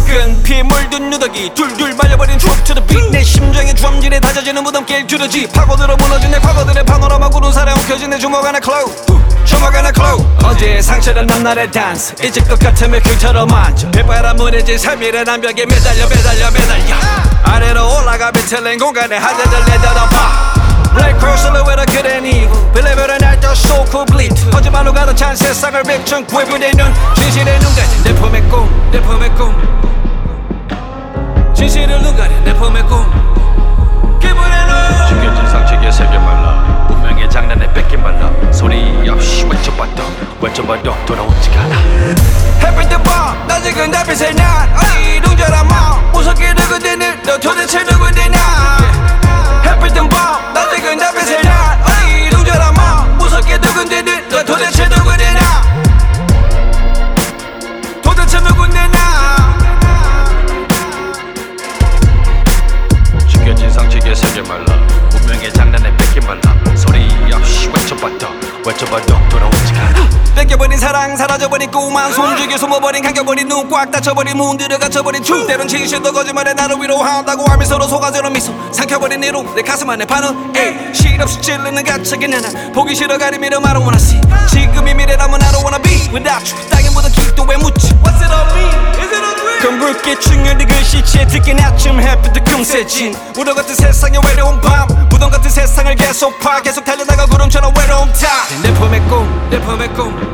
피 물든 누더기 둘둘 말려버린 추억 to the beat 내 심장의 주엄질에 다져지는 무덤길 두더지 파고들어 무너진 내 과거들의 파노라마 구름 살에 엉켜진 내 주먹 안에 클로우 주먹 안에 클로우 어제의 상처는 남날의 댄스 잊을 것 같으면 귤처럼 앉아 빗바람 무너진 삶이란 암벽에 매달려 아래로 올라가 비틀린 공간에 하자들 내려다봐 Black cross silhouette of good and evil Believe it or not, the so complete 거짓말로 가득 찬 세상을 비춘 구애부대 눈 진실의 눈 가진 내 품의 꿈 진실을 눈 가린 내 품의 꿈 기분의 눈 숨겨진 상책에 새겨 말라 운명의 장난에 뺏긴 말라 소리 없이 외쳐봐도 돌아오지가 않아 햇빛 뜬 밤 낮은 달빛의 난 어리둥절한 마음 무섭게 누구대는 너 도대체 누구대나 햇빛 뜬 밤 낮은 달빛의 난 어리둥절한 마음 무섭게 누구대는 너 도대체 누구대나 도대체 누구대나 숨겨진 상책에 새겨 말라 운명의 장난에 뺏긴 말라 소리 없이 외쳐봐도 돌아오지가 않아 뺏겨버린 사랑 사라져버린 꿈만 숨죽여 숨어버린 감겨버린 눈 꽉 닫혀버린 문 들어 갇혀버린 춤 때론 진실도 거짓말에 나를 위로한다고 하며 서로 속아주는 미소 삼켜버린 이로 내 가슴 안에 반응 실없이 찔르는 가책이 내나 보기 싫어 가리미러 I don't wanna see 지금이 미래라면 I don't wanna be without you 땅에 묻은 기도에 묻지 What's it on me? Is it on me? 검붉게 충혈된 글씨체 듣긴 아침 햇빛도 금세진 우려 같은 세상의 외로운 밤 무덤 같은 세상을 계속 달려다가 구름처럼 외로움 타내 품의 꿈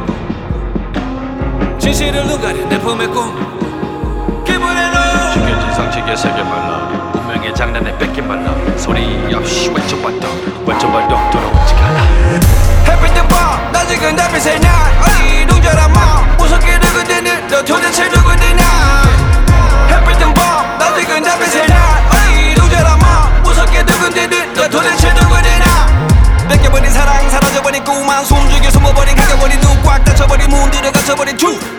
진실을 눈 가린 내 품의 꿈 기분의 눈 숨겨진 상책에 새겨 말라 운명의 장난에 뺏긴 말라 소리 없이 외쳐봐도 돌아오지가 않아 햇빛 뜬 밤 낮은 달빛의 날 어리둥절한 마음 무섭게 누구대는 너 도대체 누구대나 햇빛 뜬 밤 낮은 달빛의 날 어리둥절한 마음 무섭게 누구대는 너 도대체 누구대나 뺏겨버린 사랑 사라져버린 꿈만 숨죽여 숨어버린 가겨버린 눈 꽉 닫혀버린 문 들어 갇혀버린 춤